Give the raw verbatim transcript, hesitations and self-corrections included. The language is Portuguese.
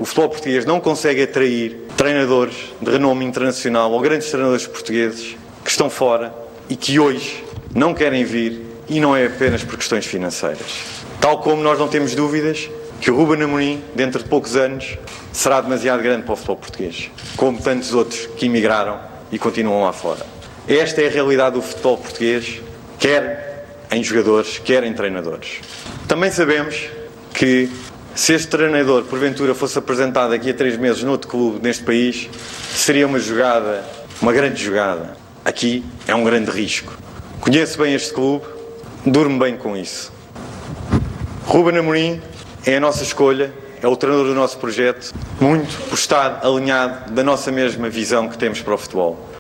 o futebol português não consegue atrair treinadores de renome internacional ou grandes treinadores portugueses que estão fora e que hoje não querem vir, e não é apenas por questões financeiras. Tal como nós não temos dúvidas que o Ruben Amorim, dentro de poucos anos, será demasiado grande para o futebol português, como tantos outros que emigraram e continuam lá fora. Esta é a realidade do futebol português, quer em jogadores, quer em treinadores. Também sabemos que, se este treinador, porventura, fosse apresentado daqui a três meses noutro clube neste país, seria uma jogada, uma grande jogada. Aqui é um grande risco. Conheço bem este clube, durmo bem com isso. Ruben Amorim é a nossa escolha, é o treinador do nosso projeto, muito por estar alinhado da nossa mesma visão que temos para o futebol.